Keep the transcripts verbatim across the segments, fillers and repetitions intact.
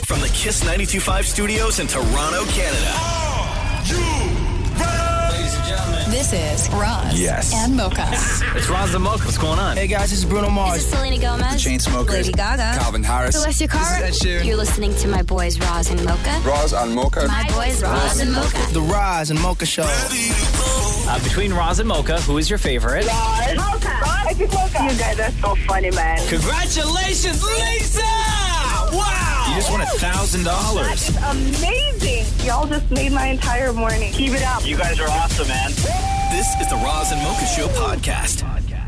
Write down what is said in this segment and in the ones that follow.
From the Kiss ninety-two point five studios in Toronto, Canada. Are you ready? Ladies and gentlemen. This is Roz yes. and Mocha. It's Roz and Mocha. What's going on? Hey guys, this is Bruno Mars. This is Selena Gomez. The Chainsmokers. Lady Gaga. Calvin Harris. Celestia Cara. This is Ed Sheeran. You're listening to my boys Roz and Mocha. Roz and Mocha. My boys Roz and Mocha. The Roz and Mocha Show. Uh, between Roz and Mocha, who is your favorite? Roz. Mocha. Roz. Mocha. You guys are so funny, man. Congratulations, Lisa! Wow! You just won a thousand dollars. That is amazing. Y'all just made my entire morning. Keep it up. You guys are awesome, man. This is the Roz and Mocha Show podcast.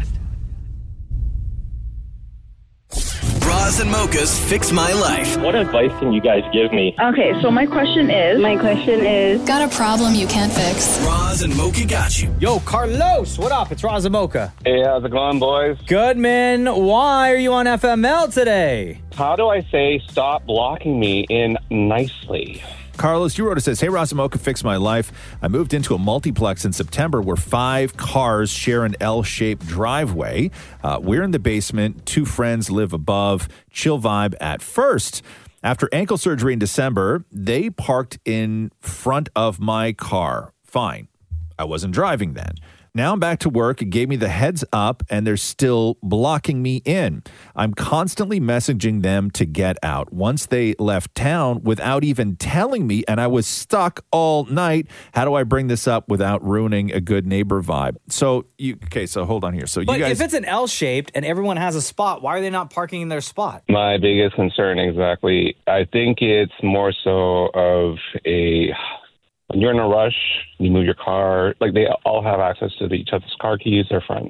Roz and Mocha's Fix My Life. What advice can you guys give me? Okay, so my question is, my question is, Got a problem you can't fix? Roz and Mocha got you. Yo, Carlos, what up? It's Roz and Mocha. Hey, how's it going, boys? Good, man. Why are you on F M L today? How do I say stop blocking me in nicely? Carlos, you wrote it, says, hey, Roz and Mocha, fix my life. I moved into a multiplex in September where five cars share an L-shaped driveway. Uh, we're in the basement. Two friends live above. Chill vibe at first. After ankle surgery in December, they parked in front of my car. Fine. I wasn't driving then. Now I'm back to work. It gave me the heads up, and they're still blocking me in. I'm constantly messaging them to get out. Once they left town without even telling me, and I was stuck all night. How do I bring this up without ruining a good neighbor vibe? So, you okay, so hold on here. So But you guys, if it's an L-shaped and everyone has a spot, why are they not parking in their spot? My biggest concern, exactly. I think it's more so of a... When you're in a rush, you move your car. Like, they all have access to each other's car keys. They're friends.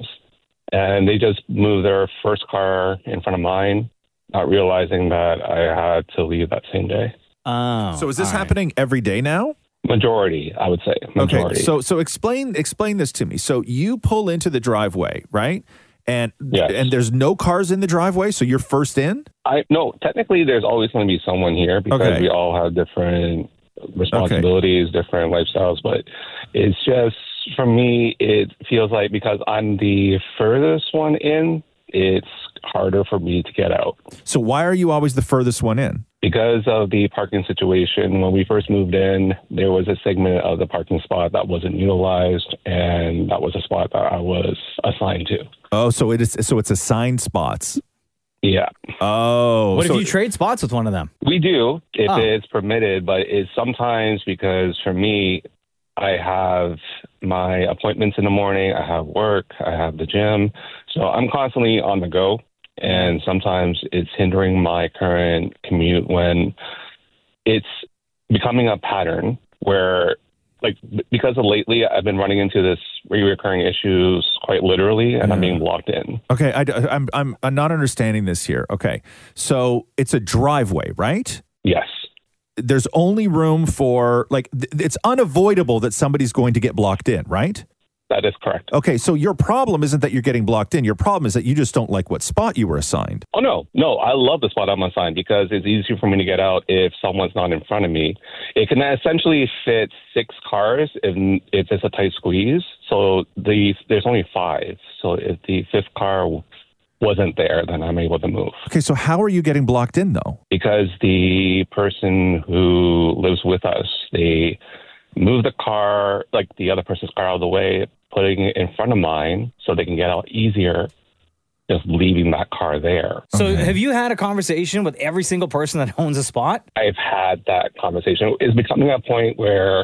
And they just moved their first car in front of mine, not realizing that I had to leave that same day. Oh. so is this all right. happening every day now? Majority, I would say. Majority. Okay, so so explain explain this to me. So you pull into the driveway, right? And Yes. and there's no cars in the driveway, so you're first in? I No, technically, there's always going to be someone here because Okay. we all have different responsibilities, okay. different lifestyles. But it's just, for me, it feels like because I'm the furthest one in, it's harder for me to get out. So why are you always the furthest one in? Because of the parking situation, when we first moved in, there was a segment of the parking spot that wasn't utilized, and that was a spot that I was assigned to. Oh, so it is. So it's assigned spots. Yeah. Oh, What so if you trade spots with one of them? We do, if Oh. it's permitted, but it's sometimes because for me, I have my appointments in the morning, I have work, I have the gym, so I'm constantly on the go, and sometimes it's hindering my current commute when it's becoming a pattern where, like, because of lately, I've been running into this recurring issues quite literally, and I'm being blocked in. Okay, I, I'm I'm I'm not understanding this here. Okay, so it's a driveway, right? Yes. There's only room for, like, th- it's unavoidable that somebody's going to get blocked in, right? That is correct. Okay, so your problem isn't that you're getting blocked in. Your problem is that you just don't like what spot you were assigned. Oh, no. No, I love the spot I'm assigned because it's easier for me to get out if someone's not in front of me. It can essentially fit six cars if, if it's a tight squeeze. So the there's only five. So if the fifth car wasn't there, then I'm able to move. Okay, so how are you getting blocked in, though? Because the person who lives with us, they move the car, like the other person's car out of the way, putting it in front of mine so they can get out easier, just leaving that car there. So Okay. have you had a conversation with every single person that owns a spot? I've had that conversation. It's becoming a point where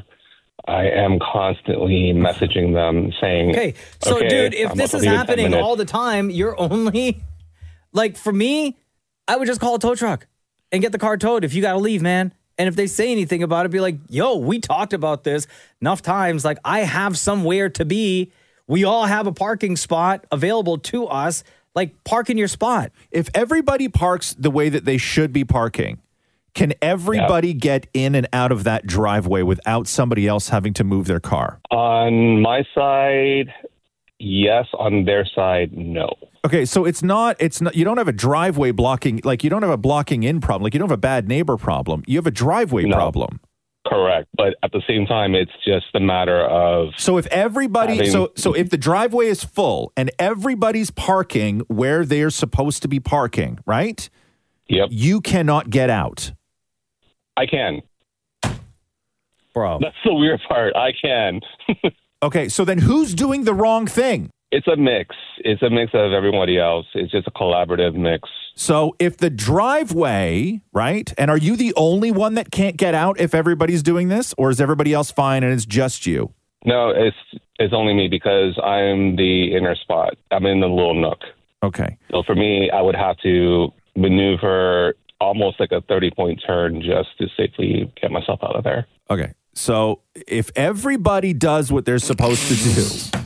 I am constantly messaging them saying, Okay, so okay, dude, if I'm this about is to leave in ten happening minutes. all the time, you're only, like, for me, I would just call a tow truck and get the car towed if you got to leave, man. And if they say anything about it, be like, yo, we talked about this enough times. Like, I have somewhere to be. We all have a parking spot available to us. Like, park in your spot. If everybody parks the way that they should be parking, can everybody yeah. get in and out of that driveway without somebody else having to move their car? On my side, yes. On their side, no. Okay, so it's not, it's not, you don't have a driveway blocking, like you don't have a blocking in problem, like you don't have a bad neighbor problem. You have a driveway No. problem. Correct. But at the same time, it's just a matter of... So if everybody, having, so so if the driveway is full and everybody's parking where they're supposed to be parking, right? Yep. You cannot get out. I can. Bro. That's the weird part. I can. Okay, so then who's doing the wrong thing? It's a mix. It's a mix of everybody else. It's just a collaborative mix. So if the driveway, right, and are you the only one that can't get out if everybody's doing this, or is everybody else fine and it's just you? No, it's it's only me because I'm the inner spot. I'm in the little nook. Okay. So for me, I would have to maneuver almost like a thirty-point turn just to safely get myself out of there. Okay. So if everybody does what they're supposed to do.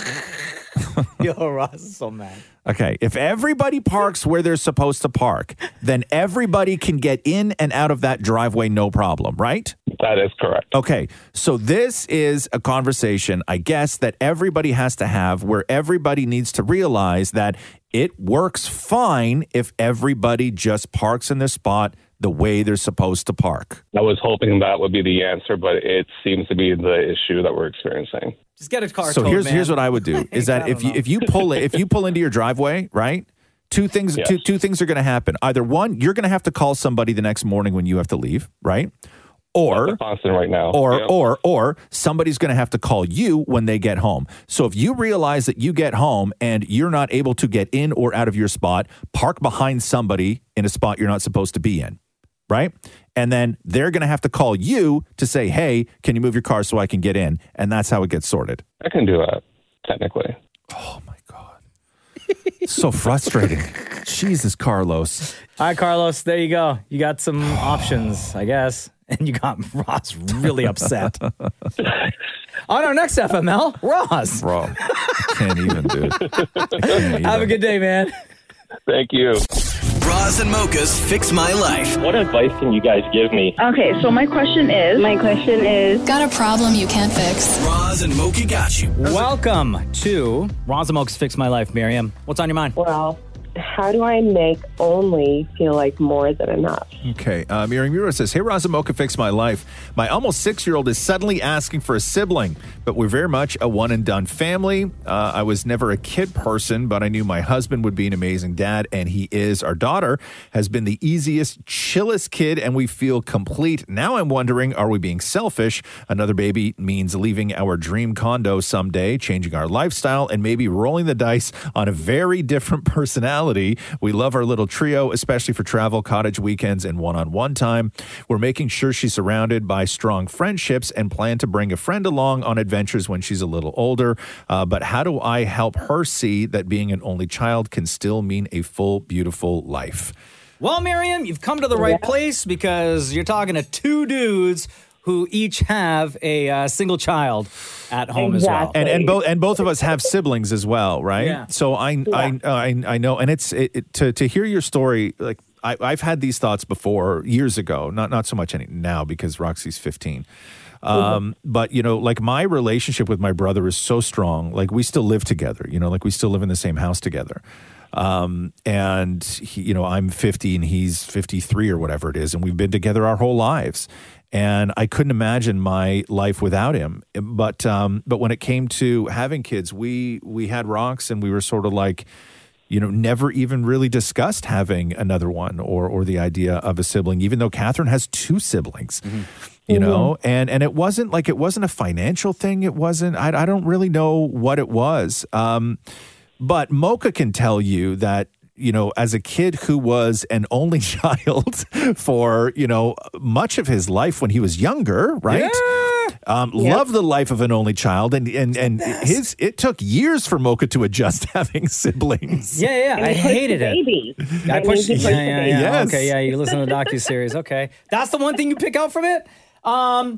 Yo, Ross is so mad. Okay. If everybody parks where they're supposed to park, then everybody can get in and out of that driveway no problem, right? That is correct. Okay. So this is a conversation, I guess, that everybody has to have where everybody needs to realize that it works fine if everybody just parks in their spot the way they're supposed to park. I was hoping that would be the answer, but it seems to be the issue that we're experiencing. Just get a car So towed, here's man. here's what I would do is that I if don't you know. if you pull it if you pull into your driveway, right? Two things Yes. two two things are going to happen. Either one, you're going to have to call somebody the next morning when you have to leave, right? Or That's constant right now. or Yeah. or or somebody's going to have to call you when they get home. So if you realize that you get home and you're not able to get in or out of your spot, park behind somebody in a spot you're not supposed to be in, right? And then they're going to have to call you to say, "Hey, can you move your car so I can get in?" And that's how it gets sorted. I can do that, technically. Oh my God. So frustrating. Jesus, Carlos. All right, Carlos, there you go. You got some options, I guess. And you got Ross really upset. On our next F M L, Ross. Bro, can't even, dude. Can't even. Have a good day, man. Thank you. Roz and Mocha's Fix My Life. What advice can you guys give me? Okay, so my question is, my question is, Got a problem you can't fix? Roz and Mocha got you. Welcome to Roz and Mocha's Fix My Life, Miriam. What's on your mind? well, how do I make only feel like more than enough? Okay. Uh, Miriam Mura says, "Hey, Roz and Mocha, fix my life. My almost six-year-old is suddenly asking for a sibling, but we're very much a one-and-done family. Uh, I was never a kid person, but I knew my husband would be an amazing dad, and he is. Our daughter has been the easiest, chillest kid, and we feel complete. Now I'm wondering, are we being selfish? Another baby means leaving our dream condo someday, changing our lifestyle, and maybe rolling the dice on a very different personality. We love our little trio, especially for travel, cottage weekends, and one-on-one time. We're making sure she's surrounded by strong friendships and plan to bring a friend along on adventures when she's a little older. Uh, but how do I help her see that being an only child can still mean a full, beautiful life?" Well, Miriam, you've come to the right place because you're talking to two dudes who each have a uh, single child at home as well. And and both and both of us have siblings as well, right? Yeah. So I I, I I know, and it's it, it, to to hear your story. Like I, I've had these thoughts before years ago, not not so much any now because Roxy's fifteen. Um, but you know, like my relationship with my brother is so strong. Like we still live together. You know, like we still live in the same house together. Um, and he, you know, I'm fifty and he's fifty-three or whatever it is, and we've been together our whole lives. And I couldn't imagine my life without him. But um, but when it came to having kids, we we had Rox, and we were sort of like, you know, never even really discussed having another one or or the idea of a sibling, even though Catherine has two siblings. Mm-hmm. You know, and and it wasn't like it wasn't a financial thing. It wasn't. I I don't really know what it was. Um, but Mocha can tell you that, you know, as a kid who was an only child for, you know, much of his life when he was younger, right? Yeah. Um, yep. Loved the life of an only child. And and, and his it took years for Mocha to adjust having siblings. Yeah, yeah. And I hated it. Baby. I pushed yeah, yeah, yeah, yeah. Yes. Okay, yeah, you listen to the docuseries. Okay. That's the one thing you pick out from it? Um,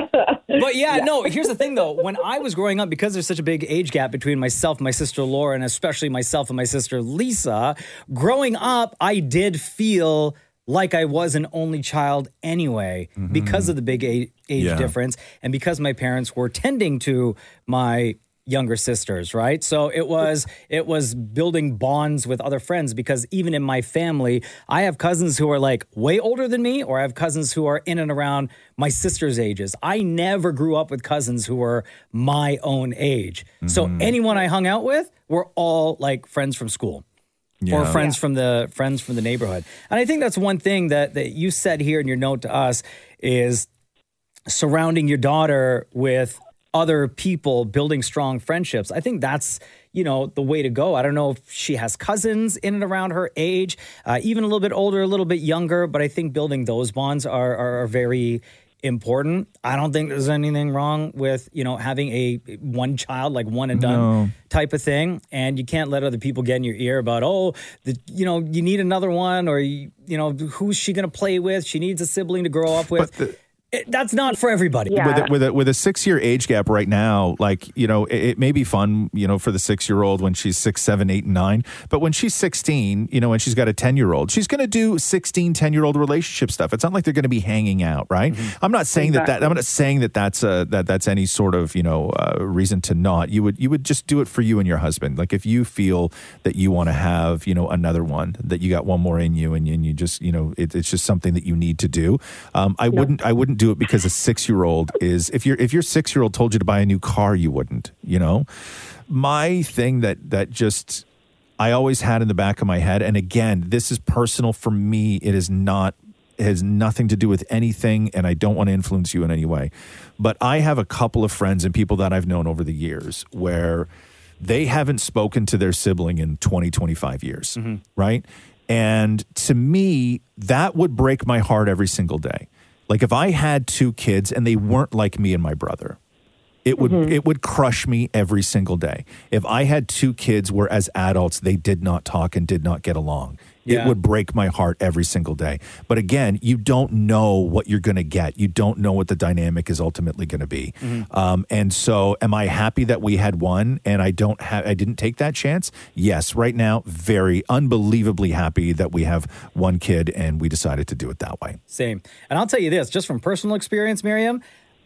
but yeah, yeah, no, here's the thing though. When I was growing up, because there's such a big age gap between myself, my sister Laura, and especially myself and my sister Lisa, growing up, I did feel like I was an only child anyway, mm-hmm. because of the big age, age yeah. difference and because my parents were tending to my younger sisters, right? So it was it was building bonds with other friends, because even in my family, I have cousins who are like way older than me, or I have cousins who are in and around my sister's ages. I never grew up with cousins who were my own age. Mm-hmm. So anyone I hung out with were all like friends from school. or Yeah. friends from the friends from the neighborhood. And I think that's one thing that that you said here in your note to us is surrounding your daughter with other people, building strong friendships. I think that's, you know, the way to go. I don't know if she has cousins in and around her age, uh, even a little bit older, a little bit younger, but I think building those bonds are, are, are very important. I don't think there's anything wrong with, you know, having a one child, like one and done No. type of thing. And you can't let other people get in your ear about, oh, the, you know, you need another one, or, you, you know, who's she going to play with? She needs a sibling to grow up with. But the- It, that's not for everybody. Yeah. With a, with a with a six year age gap right now, like, you know, it, it may be fun, you know, for the six year old when she's six, seven, eight, and nine. But when she's sixteen, you know, and she's got a ten year old, she's going to do sixteen, ten year old relationship stuff. It's not like they're going to be hanging out, right? I'm not saying that that I'm not saying that that's a, that that's any sort of, you know, uh, reason to not. You would you would just do it for you and your husband. Like if you feel that you want to have, you know, another one, that you got one more in you, and, and you just, you know, it, it's just something that you need to do. Um, I wouldn't I wouldn't do it because a six year old is if your if your six year old told you to buy a new car, you wouldn't, you know. My thing that that just I always had in the back of my head, and again, this is personal for me. It is not it has nothing to do with anything, and I don't want to influence you in any way. But I have a couple of friends and people that I've known over the years where they haven't spoken to their sibling in twenty, twenty-five years, right? And to me, that would break my heart every single day. Like if I had two kids and they weren't like me and my brother, it would it would crush me every single day. If I had two kids where as adults they did not talk and did not get along, Yeah. it would break my heart every single day. But again, you don't know what you're going to get. You don't know what the dynamic is ultimately going to be. Um, and so, am I happy that we had one and I don't have I didn't take that chance? Yes, right now, very unbelievably happy that we have one kid and we decided to do it that way. Same. And I'll tell you this, just from personal experience, Miriam,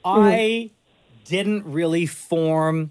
I didn't really form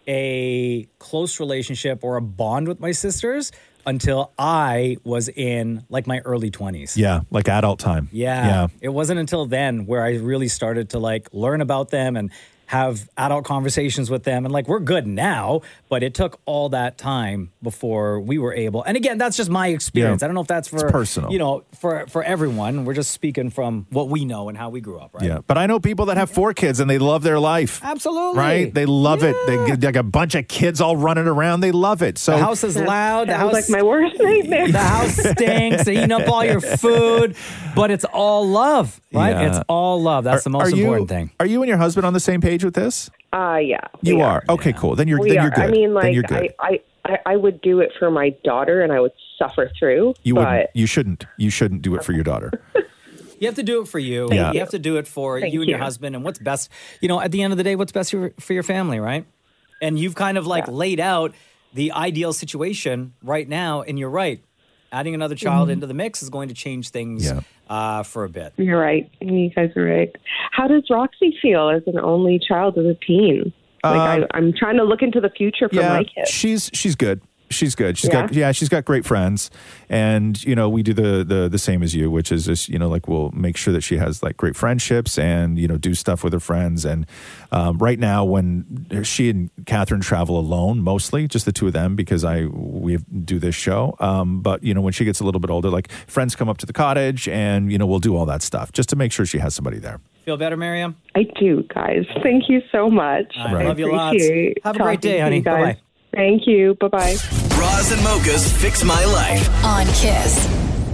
a close relationship or a bond with my sisters until I was in like my early twenties. Yeah, like adult time. Yeah. Yeah. It wasn't until then where I really started to like learn about them and have adult conversations with them. And like, we're good now, but it took all that time before we were able. And again, that's just my experience. Yeah. I don't know if that's for, It's personal. you know, for, for everyone. We're just speaking from what we know and how we grew up, right? Yeah, but I know people that have four kids and they love their life. Absolutely. Right? They love it. They get like a bunch of kids all running around. They love it. So The house is loud. The Sounds house, like my worst nightmare. the house stinks. They're eating up all your food, but it's all love, right? Yeah. It's all love. That's the most are you, important thing. Are you and your husband on the same page with this? Uh, yeah. You we are. Okay, cool. Then you're We then are. you're good. I mean, then like, you're good. I, I, I would do it for my daughter and I would suffer through. you but wouldn't. You shouldn't. You shouldn't do it for your daughter. You have to do it for you. Yeah. You have to do it for Thank you and your you. husband and what's best. You know, at the end of the day, what's best for, for your family, right? And you've kind of like Yeah. laid out the ideal situation right now. And you're right. Adding another child into the mix is going to change things Yeah. uh, for a bit. You're right. You guys are right. How does Roxy feel as an only child as a teen? Like Um, I, I'm trying to look into the future for yeah, my kids. she's she's good. She's good. She's Yeah? got yeah, she's got great friends, and you know we do the the the same as you, which is just you know like we'll make sure that she has like great friendships and you know do stuff with her friends. And um, right now, when she and Catherine travel alone, mostly just the two of them because I we do this show. Um, but you know when she gets a little bit older, like friends come up to the cottage, and you know we'll do all that stuff just to make sure she has somebody there. Feel better, Miriam? I do, guys. Thank you so much. All right. Love you lots. appreciate Have a great talking day, to honey. you guys. Bye-bye. Thank you. Bye-bye. Roz and Mocha's Fix My Life. on Kiss.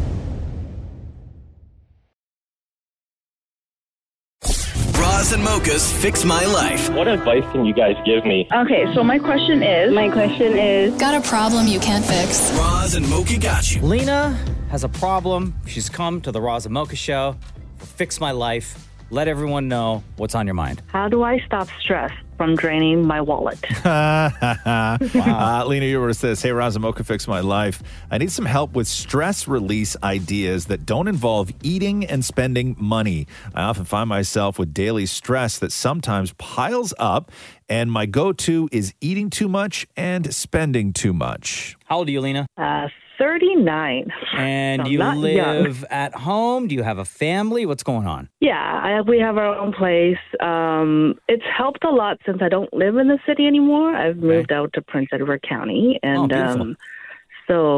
Roz and Mocha's Fix My Life. What advice can you guys give me? Okay, so my question is, My question is, Got a problem you can't fix? Roz and Mocha got you. Lena has a problem. She's come to the Roz and Mocha Show. Fix My Life. Let everyone know what's on your mind. how do I stop stress from draining my wallet? uh, Lena Ewer says, hey, Razamoka, fix my life. I need some help with stress release ideas that don't involve eating and spending money. I often find myself with daily stress that sometimes piles up, and my go-to is eating too much and spending too much. How old are you, Lena? Uh, thirty-nine. And So do you not young. live at home? Do you have a family? What's going on? Yeah, I, we have our own place. Um, it's helped a lot since I don't live in the city anymore. I've moved out to Prince Edward County. And beautiful. um, so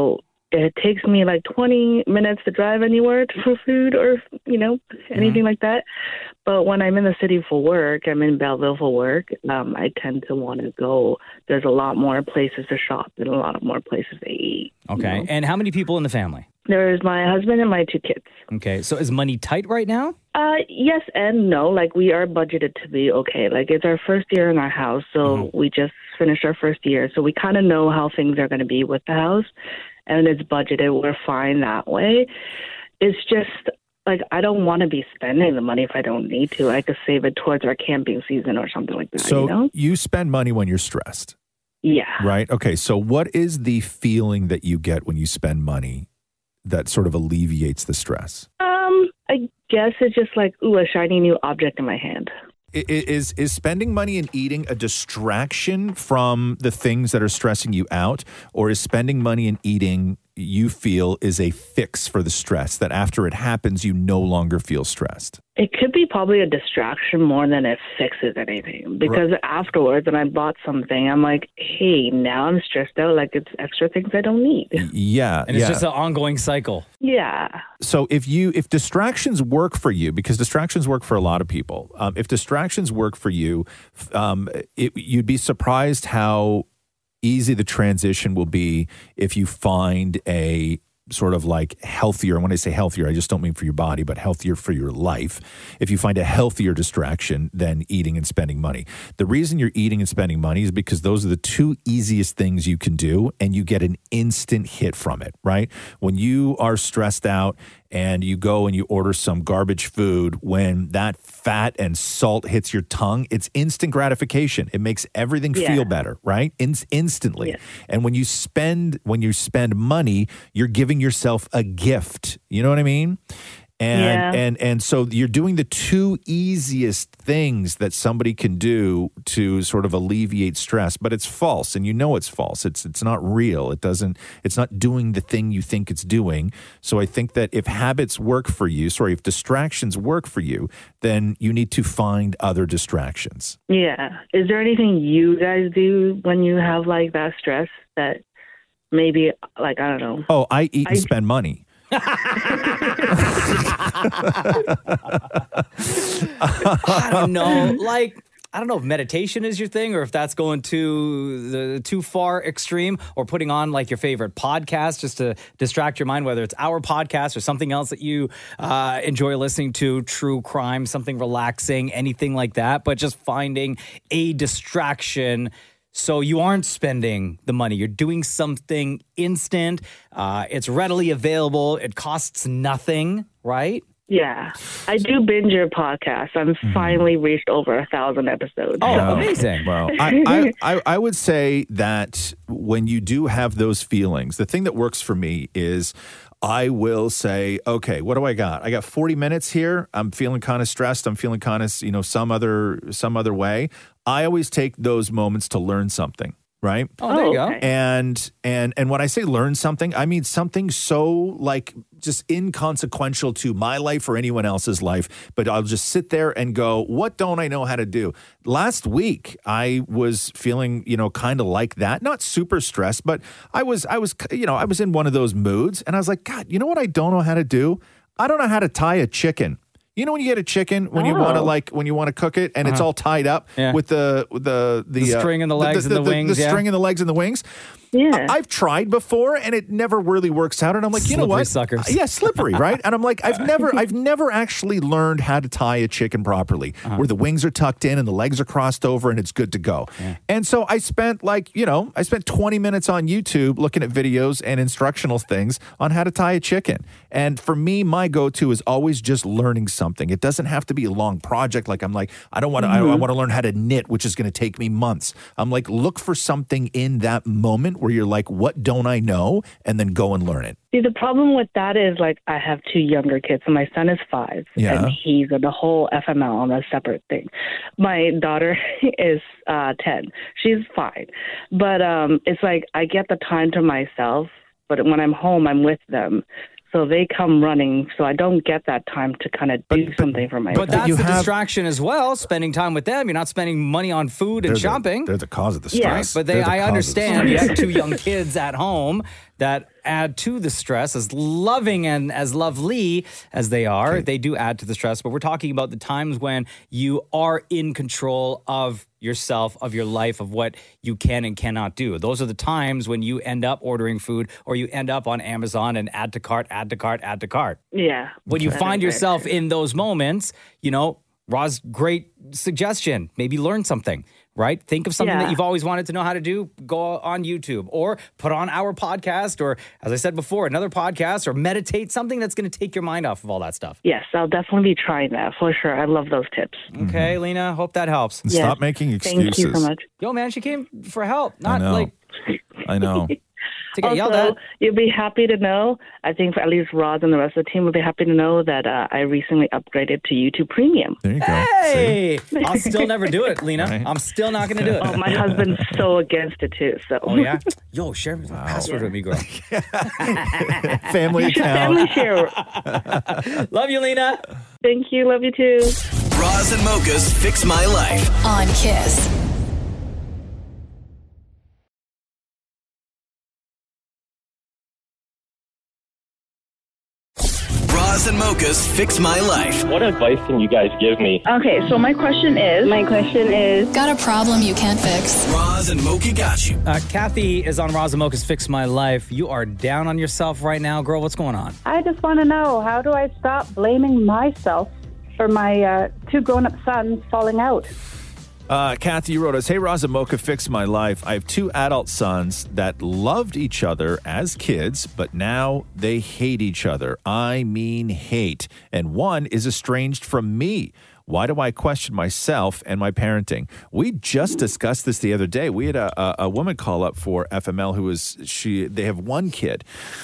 it takes me like twenty minutes to drive anywhere for food or, you know, anything mm-hmm. like that. But when I'm in the city for work, I'm in Belleville for work, um, I tend to want to go. There's a lot more places to shop and a lot more places to eat. Okay. You know? And how many people in the family? There's my husband and my two kids. Okay. So is money tight right now? Uh, yes and no. Like, we are budgeted to be okay. Like, it's our first year in our house, so mm-hmm. we just finished our first year. So we kind of know how things are going to be with the house, and it's budgeted. We're fine that way. It's just, like, I don't want to be spending the money if I don't need to. I could save it towards our camping season or something like that, so you know? you spend money when you're stressed. Yeah. Right? Okay, so what is the feeling that you get when you spend money that sort of alleviates the stress? Um, I guess it's just like, ooh, a shiny new object in my hand. I- Is is spending money and eating a distraction from the things that are stressing you out, or is spending money and eating, you feel, is a fix for the stress, that after it happens, you no longer feel stressed? It could be probably a distraction more than it fixes anything. Because right. afterwards, when I bought something, I'm like, hey, now I'm stressed out. Like, it's extra things I don't need. Yeah. And it's yeah. just an ongoing cycle. Yeah. So if you if distractions work for you, because distractions work for a lot of people, um, if distractions work for you, um, it, you'd be surprised how easy the transition will be if you find a sort of like healthier, and when I say healthier, I just don't mean for your body, but healthier for your life. If you find a healthier distraction than eating and spending money. The reason you're eating and spending money is because those are the two easiest things you can do, and you get an instant hit from it, right? When you are stressed out and you go and you order some garbage food, when that fat and salt hits your tongue, it's instant gratification. It makes everything Yeah. feel better, right? In- instantly. Yeah. And when you spend when you spend money, you're giving yourself a gift. You know what I mean? And Yeah. and and so you're doing the two easiest things that somebody can do to sort of alleviate stress, but it's false, and you know it's false. It's it's not real. It doesn't it's not doing the thing you think it's doing. So I think that if habits work for you, sorry, if distractions work for you, then you need to find other distractions. Yeah. Is there anything you guys do when you have, like, that stress that maybe, like, I don't know. Oh, I eat and I- spend money. I don't know. Like, I don't know if meditation is your thing, or if that's going to the too far extreme, or putting on like your favorite podcast just to distract your mind, whether it's our podcast or something else that you uh, enjoy listening to, true crime, something relaxing, anything like that. But just finding a distraction so you aren't spending the money. You're doing something instant. Uh, it's readily available. It costs nothing, right? Yeah. I do binge your podcast. I'm finally reached over a thousand episodes. Oh, so. amazing. Well, I, I, I, I would say that when you do have those feelings, the thing that works for me is I will say, okay, what do I got? I got forty minutes here. I'm feeling kind of stressed. I'm feeling kind of, you know, some other some other way. I always take those moments to learn something. Right? Oh, there you go. okay. And and and when I say learn something, I mean something so like just inconsequential to my life or anyone else's life, but I'll just sit there and go, what don't I know how to do? Last week I was feeling, you know, kind of like that, not super stressed, but I was I was you know, I was in one of those moods, and I was like, God, you know what I don't know how to do? I don't know how to tie a chicken. You know when you get a chicken, when you want to Oh. like when you want to cook it, and it's all tied up Yeah. with the with the the, The uh, string and the legs and the wings, the yeah. string and the legs and the wings. Yeah. I- I've tried before, and it never really works out. And I'm like, you know Slippery what? suckers. Uh, Yeah, slippery, right? And I'm like, I've never, I've never actually learned how to tie a chicken properly, Uh-huh. where the wings are tucked in and the legs are crossed over, and it's good to go. And so I spent like, you know, I spent twenty minutes on YouTube looking at videos and instructional things on how to tie a chicken. And for me, my go-to is always just learning something. It doesn't have to be a long project. Like I'm like, I don't want to, I, I want to learn how to knit, which is going to take me months. I'm like, look for something in that moment where you're like, what don't I know? And then go and learn it. See, the problem with that is, like, I have two younger kids. So my son is five, Yeah. and he's in the whole F M L on a separate thing. My daughter is uh, ten. She's fine. But um, it's like I get the time to myself, but when I'm home, I'm with them. So they come running, so I don't get that time to kind of do something for myself. But that's the distraction as well, spending time with them. You're not spending money on food and They're the- shopping. they're the cause of the Right, stress. but they, They're the I cause of the understand you stress. have two young kids at home that add to the stress. As loving and as lovely as they are, they do add to the stress. But we're talking about the times when you are in control of yourself, of your life, of what you can and cannot do. Those are the times when you end up ordering food or you end up on Amazon and add to cart, add to cart, add to cart. Yeah. When you That find is very yourself true. in those moments, you know, Roz, great suggestion. Maybe learn something, right? Think of something Yeah. that you've always wanted to know how to do. Go on YouTube or put on our podcast or, as I said before, another podcast or meditate, something that's going to take your mind off of all that stuff. Yes, I'll definitely be trying that for sure. I love those tips. Okay, Lena, hope that helps. And stop making excuses. Thank you so much. Yo, man, she came for help, not know. like I know. to get yelled Also, at. you'll be happy to know, I think for at least Roz and the rest of the team will be happy to know that uh, I recently upgraded to YouTube Premium. There you go. Hey, I'll still never do it, Lena. I'm still not going to do it. Oh, my husband's so against it too. So. Oh, yeah? Yo, share the password with me, girl. Family account. Family share. Love you, Lena. Thank you. Love you too. Roz and Mocha's Fix My Life. On Kiss. Roz and Mocha's Fix My Life. What advice can you guys give me? Okay, so my question is, my question is, Got a problem you can't fix? Roz and Mocha got you. Uh, Kathy is on Roz and Mocha's Fix My Life. You are down on yourself right now, girl. What's going on? I just want to know, how do I stop blaming myself for my uh, two grown-up sons falling out? Uh, Kathy, you wrote us, hey, Roz and Mocha, fix my life. I have two adult sons that loved each other as kids, but now they hate each other. I mean hate. And one is estranged from me. Why do I question myself and my parenting? We just discussed this the other day. We had a, a, a woman call up for F M L who was, she, they have one kid,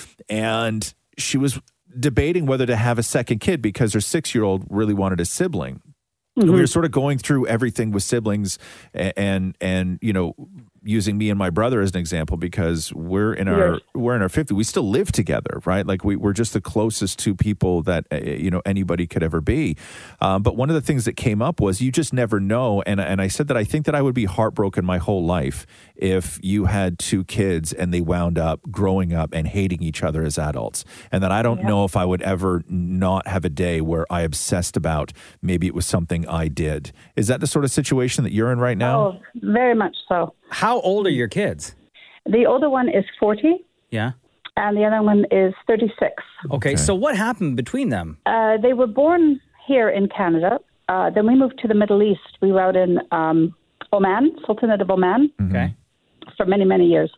and she was debating whether to have a second kid because her six-year-old really wanted a sibling. Mm-hmm. We were sort of going through everything with siblings and, and, and, you know, using me and my brother as an example because we're in our Yes. we're in our fifties. We still live together, right? Like we, we're just the closest two people that, uh, you know, anybody could ever be. Um, but one of the things that came up was you just never know. And, and I said that I think that I would be heartbroken my whole life if you had two kids and they wound up growing up and hating each other as adults. And that I don't Yeah. know if I would ever not have a day where I obsessed about maybe it was something I did. Is that the sort of situation that you're in right now? Oh, very much so. How old are your kids? The older one is forty, Yeah. and the other one is thirty-six. Okay, so what happened between them? Uh, they were born here in Canada. Uh, then we moved to the Middle East. We were out in um, Oman, Sultanate of Oman, Okay. for many, many years.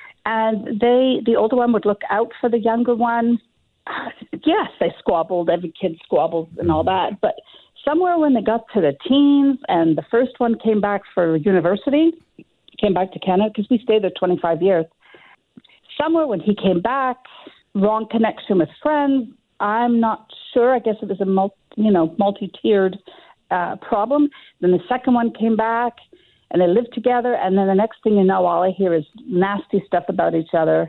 And they, the older one would look out for the younger one. Uh, Yes, they squabbled. Every kid squabbles and all that. But somewhere when they got to the teens and the first one came back for university, came back to Canada because we stayed there twenty-five years. Somewhere when he came back, wrong connection with friends. I'm not sure. I guess it was a multi, you know, multi-tiered uh, problem. Then the second one came back, and they lived together. And then the next thing you know, all I hear is nasty stuff about each other.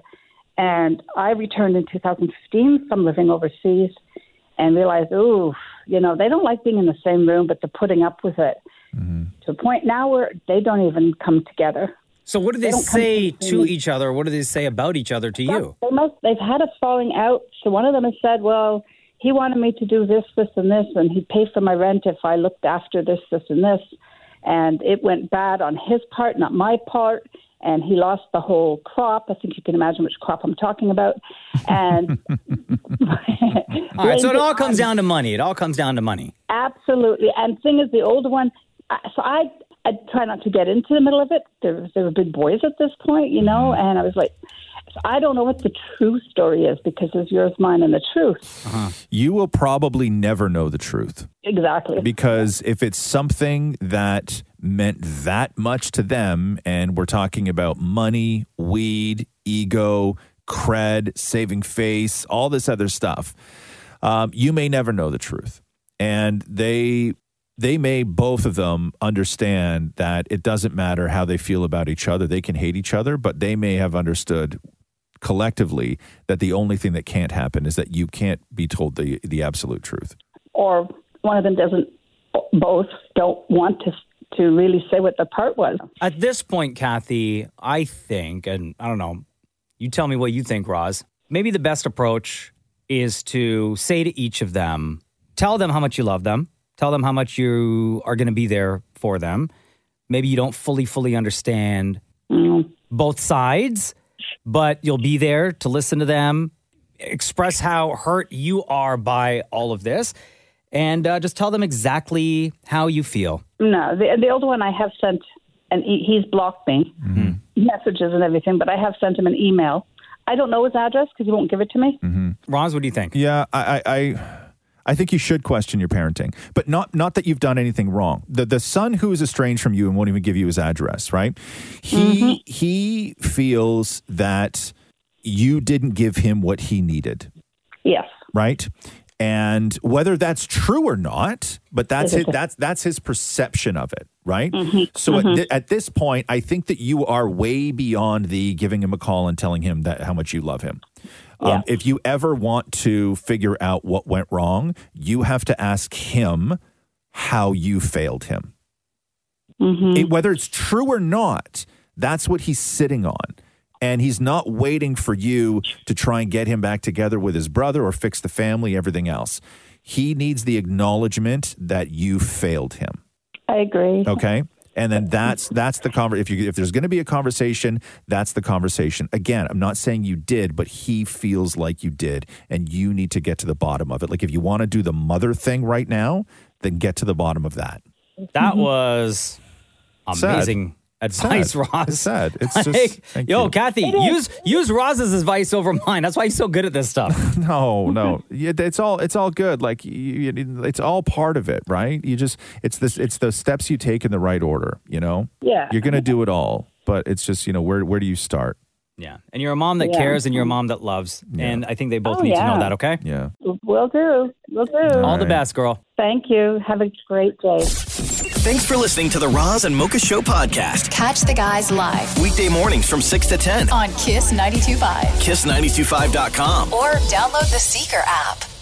And I returned in two thousand fifteen from living overseas, and realized, ooh, you know, they don't like being in the same room, but they're putting up with it. To a point now where they don't even come together. So what do they, They don't come say to to me. each other? What do they say about each other to you? They must. They've had a falling out. So one of them has said, "Well, he wanted me to do this, this, and this, and he'd pay for my rent if I looked after this, this, and this." And it went bad on his part, not my part. And he lost the whole crop. I think you can imagine which crop I'm talking about. And All right, so it all comes down to money. It all comes down to money. Absolutely. And thing is, the older one, I- so I I try not to get into the middle of it. They they were big boys at this point, you know, and I was like, so I don't know what the true story is because there's yours, mine, and the truth. Uh-huh. You will probably never know the truth. Exactly. Because if it's something that meant that much to them, and we're talking about money, weed, ego, cred, saving face, all this other stuff, um, you may never know the truth. And they they may, both of them, understand that it doesn't matter how they feel about each other. They can hate each other, but they may have understood collectively that the only thing that can't happen is that you can't be told the the absolute truth. Or one of them doesn't, both don't want to to really say what the part was. At this point, Kathy, I think, and I don't know, you tell me what you think, Roz, maybe the best approach is to say to each of them, tell them how much you love them, tell them how much you are going to be there for them. Maybe you don't fully, fully understand mm. both sides, but you'll be there to listen to them, express how hurt you are by all of this, and uh, just tell them exactly how you feel. No, the, the older one I have sent, and he, he's blocked me, mm-hmm. messages and everything, but I have sent him an email. I don't know his address because he won't give it to me. Mm-hmm. Roz, what do you think? Yeah, I, I, I think you should question your parenting, but not not that you've done anything wrong. The the son who is estranged from you and won't even give you his address, right? He Mm-hmm. he feels that you didn't give him what he needed. Yes. Right? And whether that's true or not, but that's It his, is. that's that's his perception of it, right? Mhm. So Mhm. At, thi- at this point, I think that you are way beyond the giving him a call and telling him that how much you love him. Yeah. Um, if you ever want to figure out what went wrong, you have to ask him how you failed him. Mm-hmm. It- whether it's true or not, that's what he's sitting on. And he's not waiting for you to try and get him back together with his brother or fix the family, everything else. He needs the acknowledgement that you failed him. I agree. Okay? And then that's that's the conver- if you if there's going to be a conversation, that's the conversation. Again, I'm not saying you did, but he feels like you did, and you need to get to the bottom of it. Like if you want to do the mother thing right now, then get to the bottom of that. That was Sad. amazing advice, Sad. Roz. It's sad. It's Like, just thank yo, you. Kathy, use use Roz's advice over mine. That's why he's so good at this stuff. No, no, yeah, it's all it's all good. Like you, you- it's all part of it, right? You just it's this it's the steps you take in the right order. You know, Yeah. you're gonna do it all, but it's just you know where where do you start? Yeah. And you're a mom that Yeah. cares and you're a mom that loves. And I think they both Oh, need to know yeah. that, okay? Yeah. Will do. Will do. All the best, girl. Thank you. Have a great day. Thanks for listening to the Roz and Mocha Show podcast. Catch the guys live Weekday mornings from six to ten. on Kiss ninety-two point five kiss nine two five dot com. or download the Seeker app.